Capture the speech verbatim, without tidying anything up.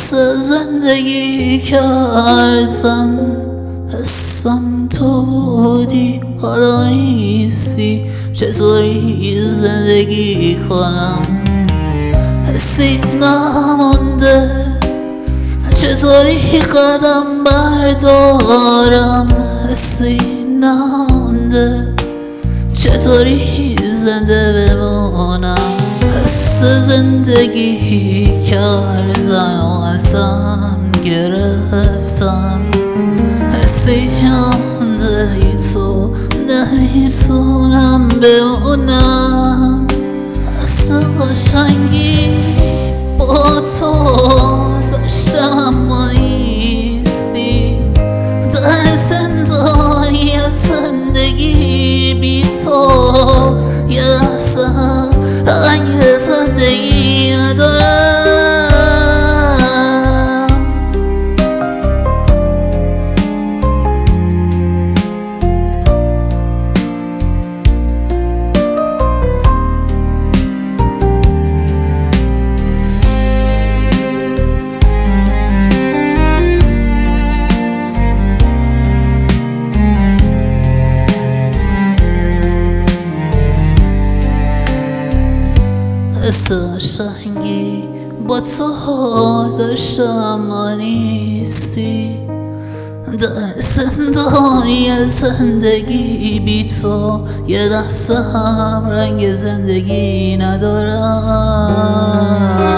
حس زندگی کردم، حسم تو بودی حالا نیستی، چطوری زندگی کنم؟ حسی نمانده، چطوری قدم بردارم؟ حسی نمانده، چطوری زنده بمانم؟ حس زندگی کردن و ازم گرفتم، حسی نمانده بی تو نمیتونم بمونم. حس قشنگی با تو داشتم ما نیستی، در زندانی زندگی بی تو یه لحظه رنگ زندگی ندارم. حس قشنگی با تو داشتم ما نیستی، در زندانی زندگی بی تو یه لحظه هم رنگ زندگی ندارم.